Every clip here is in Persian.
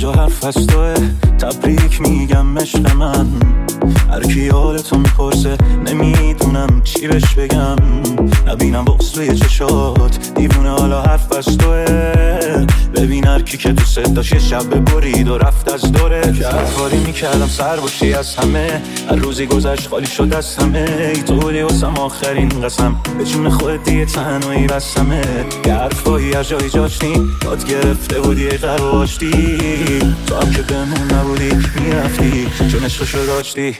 جا حرف از توه، تبریک میگم عشق من. هر کی حالتو میپرسه نمیدونم چی بهش بگم. نبینم بغض توی چشات دیوونه، حالا حرف از توه. ببین هر کی که دوست داشت یه شب برید و رفت از دوره. که هر کاری میکردم سر باشی از همه، هر روزی گذشت خالی شد از همه. ای تو بودی واسم آخرین قسم، به جون خودت دیگه تنهایی بستمه. یه حرفایی از جایی جاشتی، داد گرفته بودی ای قرار باشتی. تو هم که بمون نبودی میرفتی چون عشقشو داشتی.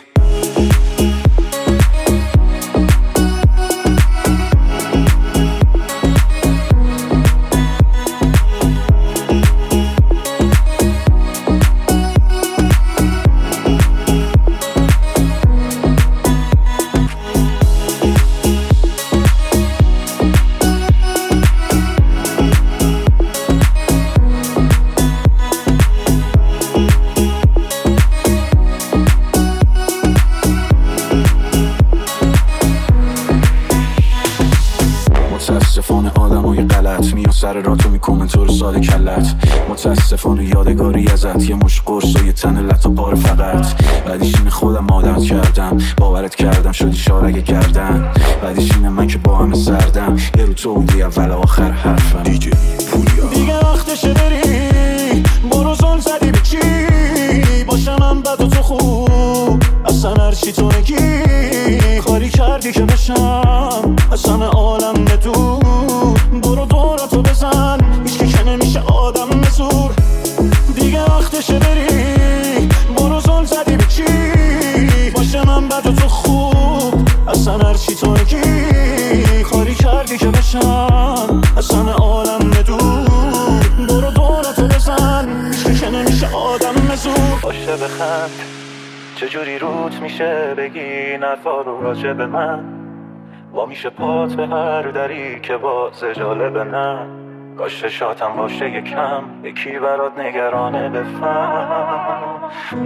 متاسفانه آدمای غلط میان سر راه تو میکنن تو رو ساده کلت. متاسفانه یادگاری ازت یه مش قرص و یه تن لط و پاره فقط. بعدیش اینه خودم عادت کردم، باورت کردم شدی شارگه کردن. بعدیش اینه من که با همه سردم، یه رو تو بودی اول آخر حرفم. دیجی پولیا دیگه وقتشه بری، برو زل زدی به چی؟ باشم من بد و تو خوب، اصلا هرچی تو نگی کاری کردی که بشم اصلا عالم بدون. برو دوراتو بزن، هیچ که نمیشه آدم مزور. دیگه وقتشه بری، برو زل زدی به چی؟ باشه من بد و تو خوب، اصلا هرچی تو نگی کاری کردی که بشم اصلا عالم بدون. برو دوراتو بزن، هیچ که نمیشه آدم مزور. باشه بخند، چجوری روت میشه بگی نرفا رو راجع به من. وا میشه پات به هر دری که باز جالبه نه. کاش شاتم باشه یکم، یکی برات نگرانه بفهم.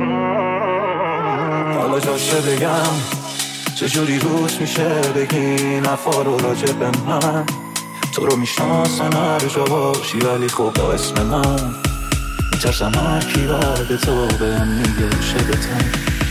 حالا جاشه بگم چجوری روت میشه بگی نرفا رو راجع به من. تو رو میشناسن هر جا باشی ولی خب با اسم من میترسم هر کی بعد تو بهم میگه شبتم.